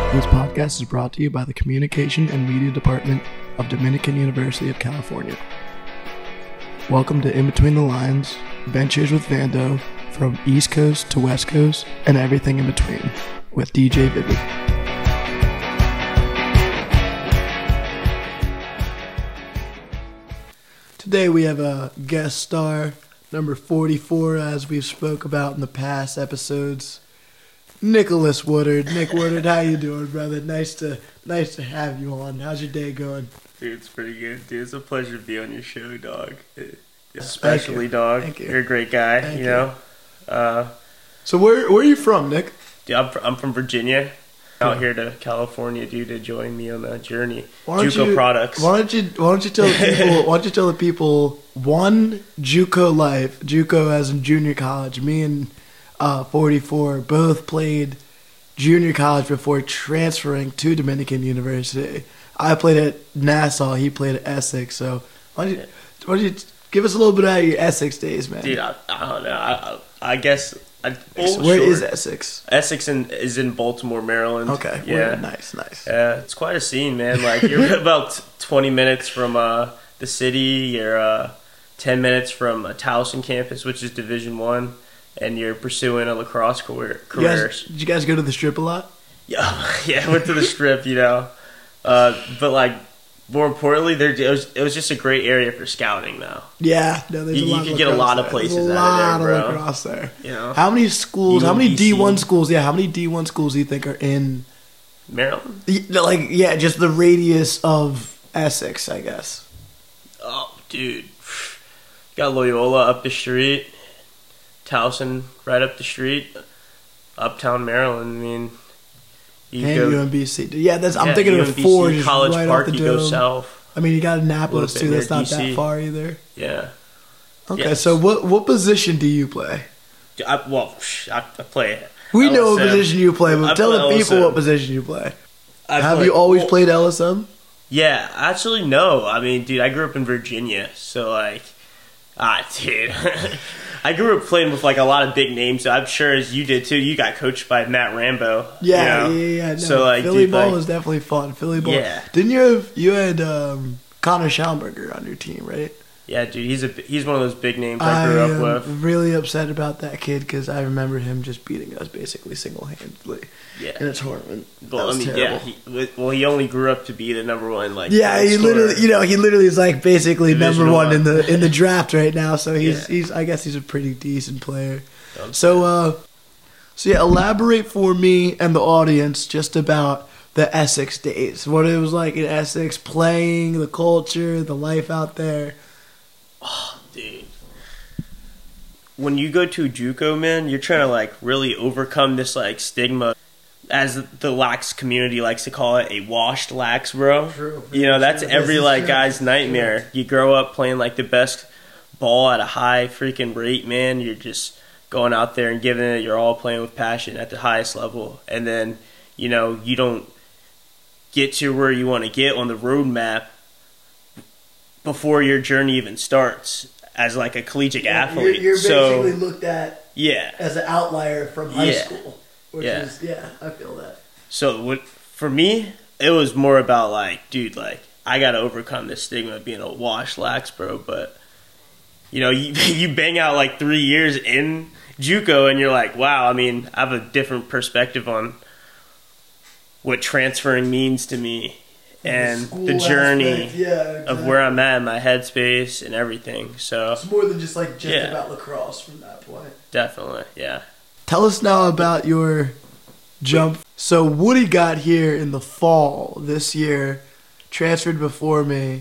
This podcast is brought to you by the Communication and Media Department of Dominican University of California. Welcome to In Between the Lines, Ventures with Vando, from East Coast to West Coast and everything in between, with DJ Vivid. Today we have a guest star, number 44, as we've spoke about in the past episodes, Nicholas Woodard. Nick Woodard, how you doing, brother? Nice to have you on. How's your day going? Dude, it's pretty good, dude. It's a pleasure to be on your show, dog. Especially, dog. Thank you. You're a great guy, Thank you know? So where are you from, Nick? Dude, I'm from Virginia. Out here to California, dude, to join me on that journey. Products. Why don't you tell the people one, JUCO life. JUCO as in junior college. Me and 44 both played junior college before transferring to Dominican University. I played at Nassau. He played at Essex. So why don't you give us a little bit out of your Essex days, man? Dude, I don't know. I guess. Where is Essex? Essex is in Baltimore, Maryland. Okay. Yeah. Nice. Yeah, it's quite a scene, man. Like, you're about 20 minutes from the city. You're 10 minutes from Towson campus, which is Division I, and you're pursuing a lacrosse career. Did you guys go to the Strip a lot? Yeah, I went to the Strip, you know. But, like, more importantly, it was just a great area for scouting, though. Yeah, no, there's you could get a lot of places out of there, bro. There's a lot of lacrosse there. You know? How many schools? How many UMBC. D1 schools? Yeah, how many D1 schools do you think are in Maryland? Like, yeah, just the radius of Essex, I guess. Oh, dude. Got Loyola up the street, Towson right up the street, Uptown Maryland. I mean, UMBC. Yeah, I'm thinking of UMBC, four. Just College right Park, off the you go dome. south. I mean, you got Annapolis A too. little That's bit not near that DC. far either. Yeah. Okay, Yes. so what position do you play? I play. We know what LSM. position you play, but I tell play the people LSM. what position you play. Have you always played LSM? Yeah, actually, no. I mean, dude, I grew up in Virginia, so, like, dude. I grew up playing with, like, a lot of big names, so I'm sure as you did, too. You got coached by Matt Rambo. Yeah, you know? yeah. No, So, like, Philly dude, ball like, was definitely fun. Philly ball. Yeah. Didn't you had Connor Schaumburger on your team, right? Yeah, dude, he's one of those big names I grew up with. I'm really upset about that kid because I remember him just beating us basically single-handedly in a tournament. Well, that was terrible. He only grew up to be the number one. Like, yeah, he scorer. literally is like basically Division number one one. in the draft right now. So he's Yeah. I guess he's a pretty decent player. So yeah, elaborate for me and the audience just about the Essex days. What it was like in Essex, playing, the culture, the life out there. Oh, dude. When you go to JUCO, man, you're trying to, like, really overcome this, like, stigma, as the lax community likes to call it, a washed lax, bro. True. You know, that's True. every, This is like, true. guy's nightmare. You grow up playing, like, the best ball at a high freaking rate, man. You're just going out there and giving it your all, playing with passion at the highest level. And then, you know, you don't get to where you want to get on the roadmap before your journey even starts as like a collegiate athlete. You're basically so, looked at yeah. as an outlier from high Yeah. school. Which Yeah. is, I feel that. So for me, it was more about like, dude, like, I got to overcome this stigma of being a wash lax, bro. But, you know, you bang out like 3 years in JUCO and you're like, wow, I mean, I have a different perspective on what transferring means to me. And the journey of where I'm at, my headspace and everything. So it's more than just about lacrosse from that point. Definitely, yeah. Tell us now about your jump. So Woody got here in the fall this year, transferred before me,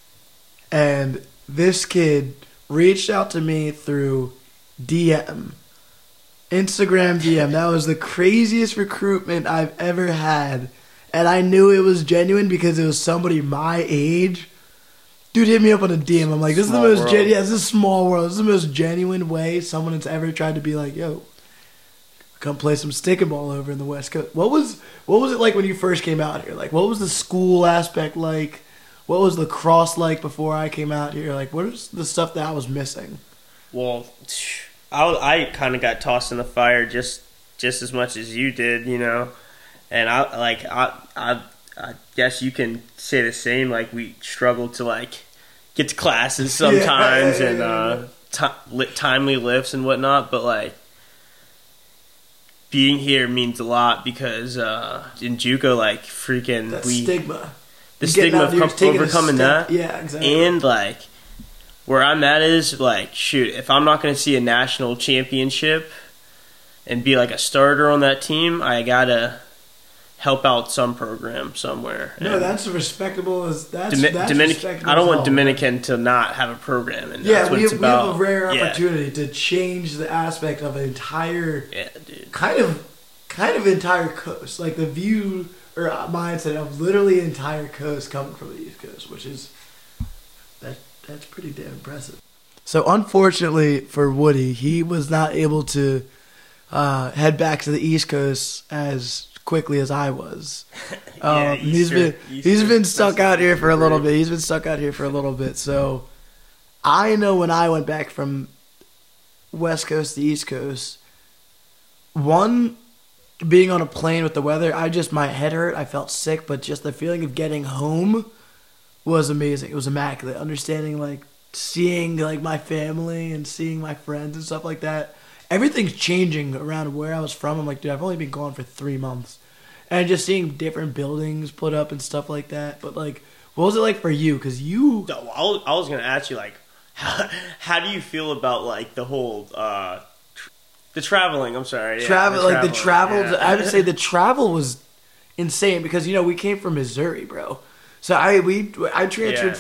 and this kid reached out to me through DM. Instagram DM. That was the craziest recruitment I've ever had. And I knew it was genuine because it was somebody my age. Dude hit me up on a DM. I'm like, this is the most this is a small world. This is the most genuine way someone has ever tried to be like, yo, come play some stick and ball over in the West Coast. What was it like when you first came out here? Like, what was the school aspect like? What was lacrosse like before I came out here? Like, what is the stuff that I was missing? Well, I kind of got tossed in the fire just as much as you did, you know. And I guess you can say the same. Like, we struggle to like get to classes sometimes and timely lifts and whatnot. But like, being here means a lot because in JUCO, like, freaking the stigma of overcoming that. Yeah, exactly. And like, where I'm at is like, shoot, if I'm not going to see a national championship and be like a starter on that team, I gotta help out some program somewhere. No, and that's respectable. That's Dominican. respectable. I don't want Dominican to not have a program, and yeah, that's what we it's have about. a rare opportunity to change the aspect of an entire, kind of entire coast, like the view or mindset of literally an entire coast coming from the East Coast, which is that's pretty damn impressive. So unfortunately for Woody, he was not able to head back to the East Coast as quickly as I was. He's been stuck out here for a little bit. He's been stuck out here for a little bit. So I know when I went back from West Coast to East Coast, one, being on a plane with the weather, my head hurt. I felt sick, but just the feeling of getting home was amazing. It was immaculate. Understanding, like, seeing, like, my family and seeing my friends and stuff like that. Everything's changing around where I was from. I'm like, dude, I've only been gone for 3 months. And just seeing different buildings put up and stuff like that. But, like, what was it like for you? Because you... I was going to ask you, like, how do you feel about, like, the whole... the traveling, I'm sorry. The travel. Yeah. I would say the travel was insane because, you know, we came from Missouri, bro. So I transferred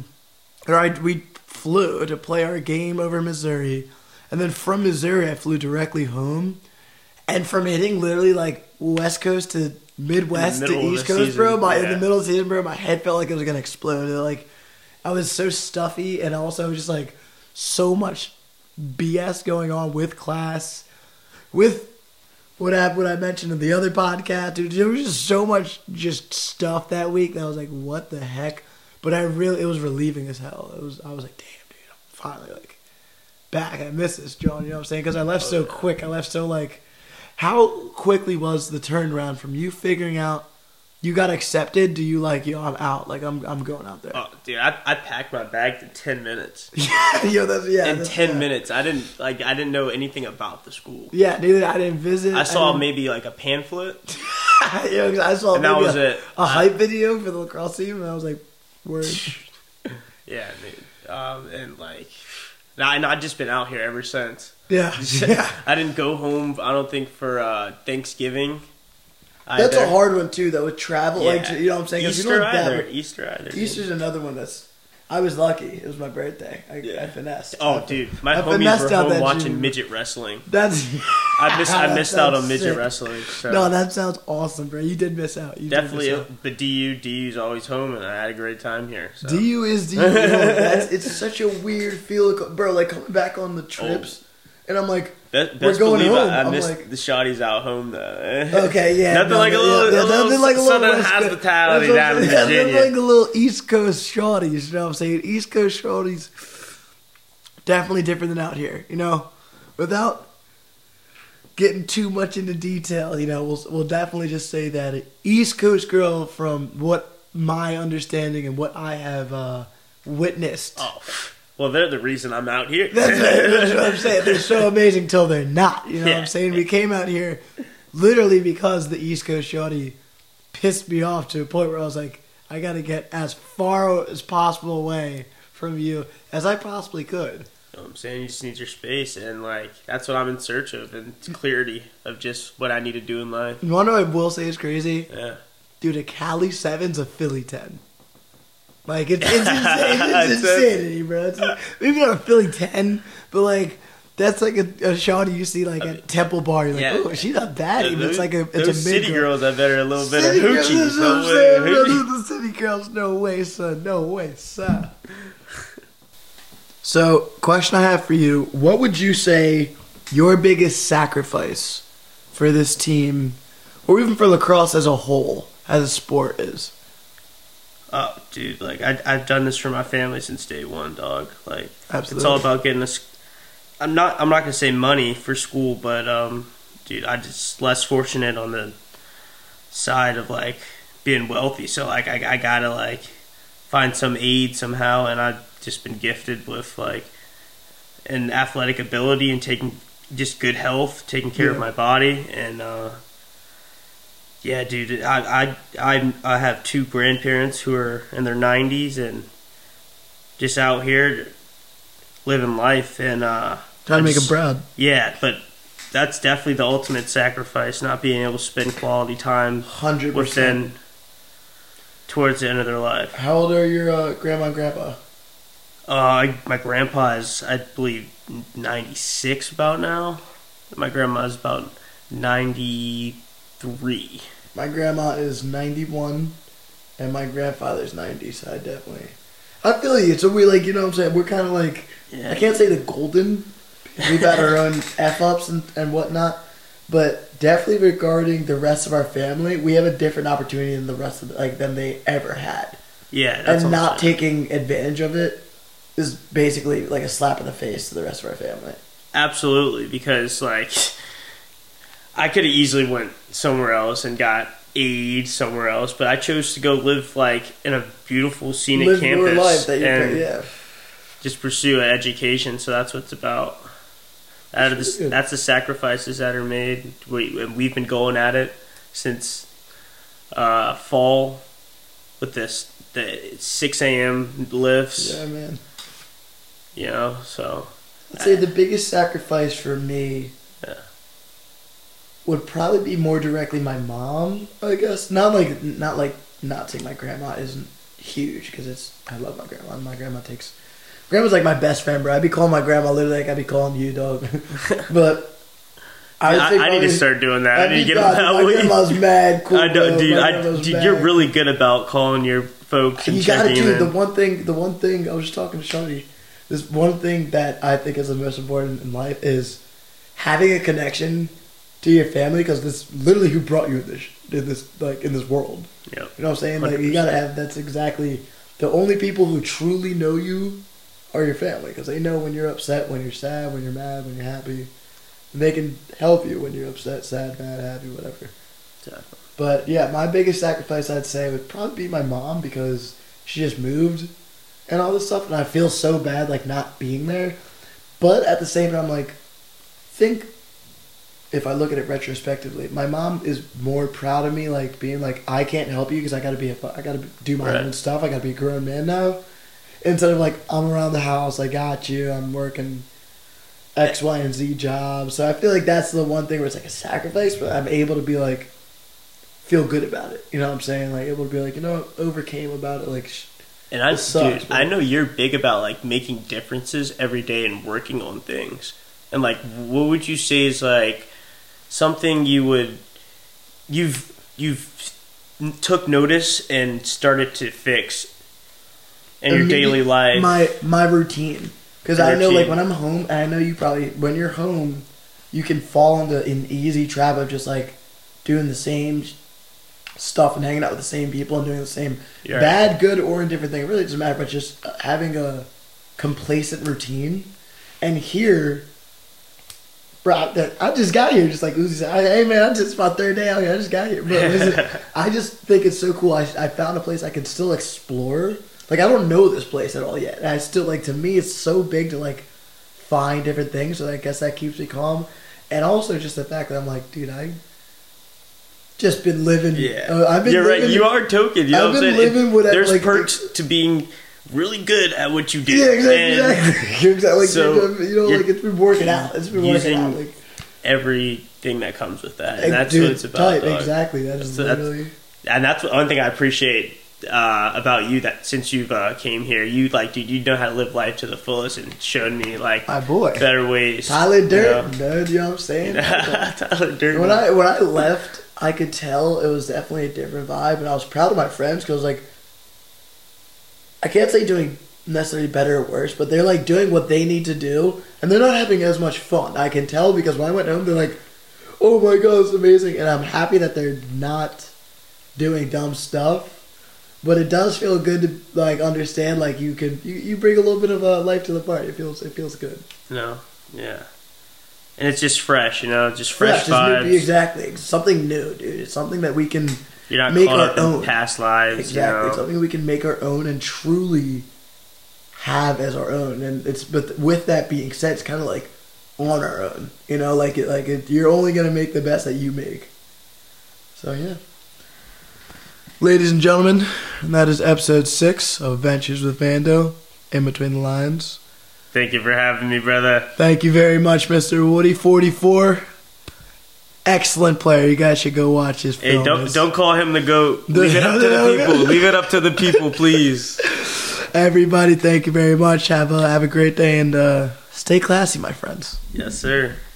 we flew to play our game over Missouri. And then from Missouri, I flew directly home. And from hitting literally like West Coast to Midwest to East Coast, bro, in the middle of the season, bro, my head felt like it was going to explode. Like, I was so stuffy and also just like so much BS going on with class, with what I mentioned in the other podcast. Dude, there was just so much just stuff that week that I was like, what the heck? But it was relieving as hell. I was like, damn, dude, I'm finally like back. I miss this, John. You know what I'm saying? Because I left so quick. I left so like, how quickly was the turnaround from you figuring out you got accepted to you like, yo, I'm out. Like, I'm going out there. Oh, dude, I packed my bag in 10 minutes. In 10 minutes. I didn't know anything about the school. Yeah, neither. I didn't visit. I saw maybe like a pamphlet. I saw and that was a hype video for the lacrosse team, and I was like, word. Yeah, dude. And like, I've just been out here ever since. Yeah. I didn't go home, I don't think, for Thanksgiving. That's a hard one too, though, with travel. Yeah. Like, you know what I'm saying? Easter either. Easter's another one that's... I was lucky. It was my birthday. I finessed. Oh, dude. My homies were home watching midget wrestling. I missed out on midget wrestling. So. No, that sounds awesome, bro. You did miss out. Definitely. But DU's always home, and I had a great time here. So. DU is DU. It's such a weird feel. Bro, like, coming back on the trips... And I'm like, we're going home. I missed the shotties out home, though. Okay, yeah. Nothing like a little Southern hospitality down in Virginia. Nothing like a little East Coast shotties, you know what I'm saying? East Coast shotties, definitely different than out here, you know? Without getting too much into detail, you know, we'll definitely just say that an East Coast girl, from what my understanding and what I have witnessed. Oh, well, they're the reason I'm out here. That's what I'm saying. They're so amazing till they're not. You know what I'm saying? We came out here literally because the East Coast shorty pissed me off to a point where I was like, I got to get as far as possible away from you as I possibly could. You know what I'm saying? You just need your space, and like that's what I'm in search of, and clarity of just what I need to do in life. You want to know what I will say is crazy? Yeah. Dude, a Cali 7's a Philly 10. Like, it's insane. It's insanity, bro. Maybe not a Philly 10, but, like, that's like a shot you see, like, at Temple Bar. You're like, oh, she's not bad. It's like it's those a city girls, I bet, are a little bit of city hoochies. The city girls, no way, son. No way, son. So, question I have for you. What would you say your biggest sacrifice for this team, or even for lacrosse as a whole, as a sport, is? Oh, dude, like, I've done this for my family since day one, dog. Like, absolutely. It's all about getting us. I'm not gonna say money for school, but dude, I just less fortunate on the side of like being wealthy. So like I gotta like find some aid somehow, and I've just been gifted with like an athletic ability and taking just good health, taking care of my body, and yeah, dude, I have two grandparents who are in their 90s and just out here living life, and Trying to make them proud. Yeah, but that's definitely the ultimate sacrifice, not being able to spend quality time 100% with them towards the end of their life. How old are your grandma and grandpa? My grandpa is, I believe, 96 about now. My grandma is about 93. My grandma is 91, and my grandfather's 90, so I feel you. So we like, you know what I'm saying? We're kind of like, I can't say the golden. We've had our own F-ups and whatnot, but definitely regarding the rest of our family, we have a different opportunity than the rest of than they ever had. Yeah, that's and not taking advantage of it is basically like a slap in the face to the rest of our family. Absolutely, because like I could have easily went somewhere else and got aid somewhere else, but I chose to go live like in a beautiful scenic campus your life that you just pursue an education. So that's what it's about. That's the sacrifices that are made. We've been going at it since fall with the 6 a.m. lifts. Yeah, man. You know, so I'd say the biggest sacrifice for me would probably be more directly my mom, I guess. Not saying my grandma isn't huge, because I love my grandma. Grandma's like my best friend, bro. I'd be calling my grandma literally like I'd be calling you, dog. But I need to start doing that. I need to get them my grandma's mad cool. I know, dude. You're really good about calling your folks and you gotta checking do in. the one thing I was just talking to Shawty. This one thing that I think is the most important in life is having a connection to your family, because this literally who brought you in this world. Yep. You know what I'm saying? 100%. Like you gotta have. That's exactly the only people who truly know you are your family, because they know when you're upset, when you're sad, when you're mad, when you're happy. And they can help you when you're upset, sad, mad, happy, whatever. Exactly. But yeah, my biggest sacrifice I'd say would probably be my mom, because she just moved and all this stuff, and I feel so bad like not being there. But at the same time, like, think if I look at it retrospectively, my mom is more proud of me, like being like, I can't help you because I gotta do my own stuff. I gotta be a grown man now. Instead of like, I'm around the house, I got you, I'm working X, Y, and Z jobs. So I feel like that's the one thing where it's like a sacrifice, but I'm able to be like, feel good about it. You know what I'm saying? Like able to be like, you know, overcame about it. Like, and I know you're big about like making differences every day and working on things. And like, what would you say is like something you've took notice and started to fix in your daily life? My routine. Because I know, like, when I'm home, and I know you probably, when you're home, you can fall into an easy trap of just, like, doing the same stuff and hanging out with the same people and doing the same bad, good, or indifferent thing. It really doesn't matter, but just having a complacent routine. And here, bro, I just got here, just like Uzi said. Hey, man, it's my third day out here. I just got here. Bro, I just think it's so cool. I found a place I can still explore. Like, I don't know this place at all yet. And I still, like, to me, it's so big to, like, find different things. So I guess that keeps me calm. And also just the fact that I'm like, dude, I just been living. Yeah. I've been You're living, right. You are token. You know I've what I'm been saying? living whatever. There's like, perks to being really good at what you do. Yeah, exactly. You're exactly. Like, so you know, like, it's been working out. It's been working out. Like, everything that comes with that. And that's dude, what it's about. Exactly. That is literally. And that's one thing I appreciate about you, that since you've came here, you like, dude, you know how to live life to the fullest and showed me like my boy better ways. Tyler Durden, dude, you know what I'm saying? Tyler Durden. When I left, I could tell it was definitely a different vibe, and I was proud of my friends because I was like, I can't say doing necessarily better or worse, but they're like doing what they need to do, and they're not having as much fun. I can tell because when I went home, they're like, oh my god, it's amazing, and I'm happy that they're not doing dumb stuff. But it does feel good to like understand, like you bring a little bit of life to the party. It feels good. No, yeah. and it's just fresh, just fresh fresh vibes. Exactly, something new, dude. It's something that we can You're not make caught our up own. in past lives. Exactly, something we can make our own and truly have as our own. And but with that being said, it's kind of like on our own. You're only gonna make the best that you make. So yeah. Ladies and gentlemen, that is episode 6 of Ventures with Vando, In Between the Lines. Thank you for having me, brother. Thank you very much, Mr. Woody44. Excellent player. You guys should go watch his film. Hey, don't call him the GOAT. Leave it up to the people. Leave it up to the people, please. Everybody, thank you very much. Have a great day and stay classy, my friends. Yes, sir.